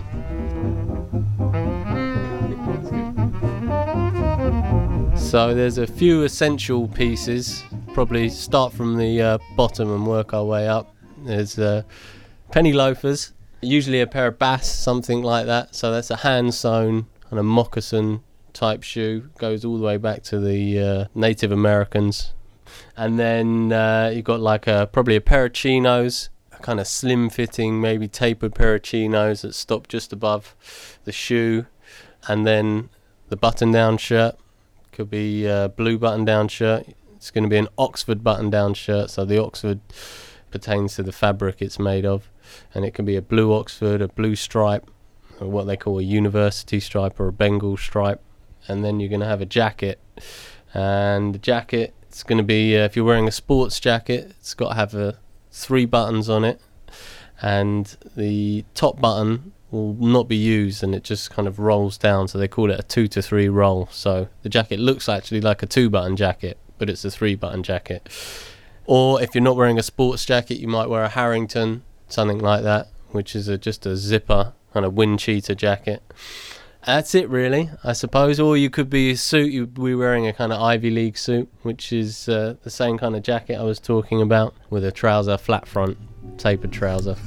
So there's a few essential pieces. Probably start from the bottom and work our way up. There's penny loafers, usually a pair of Bass, something like that. So that's a hand sewn and a moccasin type shoe, goes all the way back to the Native Americans. And then you've got probably a pair of chinos, a kind of slim fitting, maybe tapered pair of chinos that stop just above the shoe. And then the button down shirt, could be a blue button down shirt. It's going to be an Oxford button down shirt, so the Oxford pertains to the fabric it's made of. And it can be a blue Oxford, a blue stripe, or what they call a university stripe or a Bengal stripe. And then you're going to have a jacket, and the jacket, it's going to be, if you're wearing a sports jacket, it's got to have 3 buttons on it, and the top button will not be used, and it just kind of rolls down, so they call it a 2 to 3 roll. So the jacket looks actually like a 2-button jacket, but it's a 3-button jacket. Or if you're not wearing a sports jacket, you might wear a Harrington, something like that, which is just a zipper kind of wind cheater jacket. That's it really, I suppose. Or you could be a suit, you'd be wearing a kind of Ivy League suit, which is the same kind of jacket I was talking about, with a trouser, flat front, tapered trouser.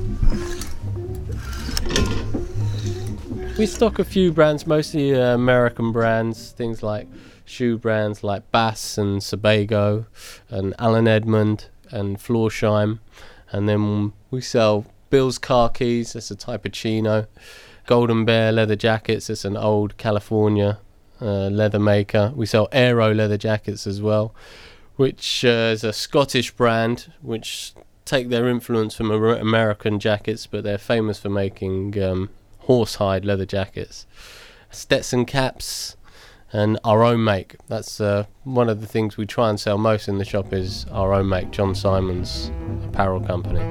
We stock a few brands, mostly American brands, things like shoe brands like Bass and Sebago and Allen Edmond and Florsheim. And then we sell Bill's car keys, that's a type of chino. Golden Bear leather jackets, it's an old California leather maker. We sell Aero leather jackets as well, which is a Scottish brand which take their influence from American jackets, but they're famous for making horsehide leather jackets. Stetson caps and our own make. That's one of the things we try and sell most in the shop is our own make, John Simon's apparel company.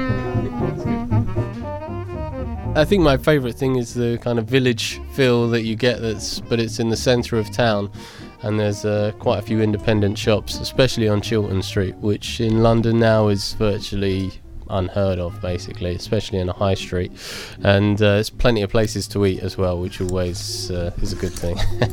I think my favourite thing is the kind of village feel that you get, but it's in the centre of town, and there's quite a few independent shops, especially on Chiltern Street, which in London now is virtually unheard of, basically, especially in a high street. And there's plenty of places to eat as well, which always is a good thing.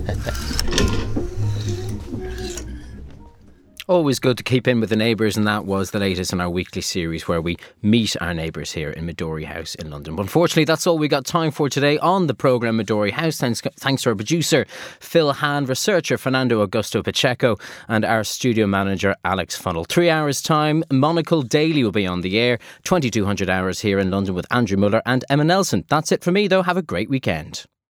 Always good to keep in with the neighbours, and that was the latest in our weekly series where we meet our neighbours here in Midori House in London. But unfortunately, that's all we got time for today on the programme Midori House. Thanks to our producer, Phil Hand, researcher Fernando Augusto Pacheco, and our studio manager, Alex Funnell. 3 hours' time, Monocle Daily will be on the air. 2200 hours here in London with Andrew Muller and Emma Nelson. That's it for me, though. Have a great weekend.